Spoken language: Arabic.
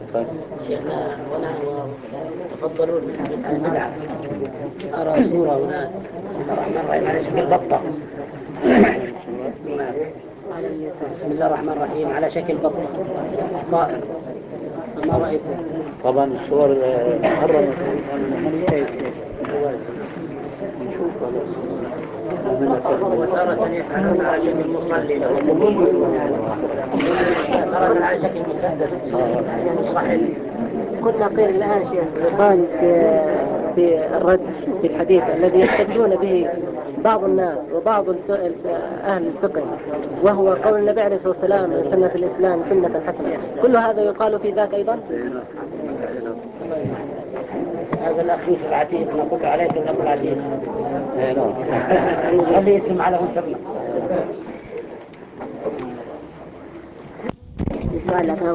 طيب. شيخنا ونحن يتفضلون من حديث عن البدعة. أرى صورة هناك بسم الله الرحمن الرحيم على شكل بطة. على اليسار بسم الله الرحمن الرحيم على شكل بطة طائر. ما رأيكم؟ طبعا الصور محرمة نشوف وتارة يفعلون على شكل مصلي تارة على شكل مسدس صحيح. كنا قيل الآن شيخ يقال في الرد في الحديث الذي يستدلون به بعض الناس وبعض أهل الفقه، وهو قول النبي عليه الصلاة والسلام من سنة الإسلام سنة حسنة، كل هذا يقال في ذاك أيضا. هذا الأخ يوسف العتيق نقول عليك الأخ العتيق خلي اسم على مسمى.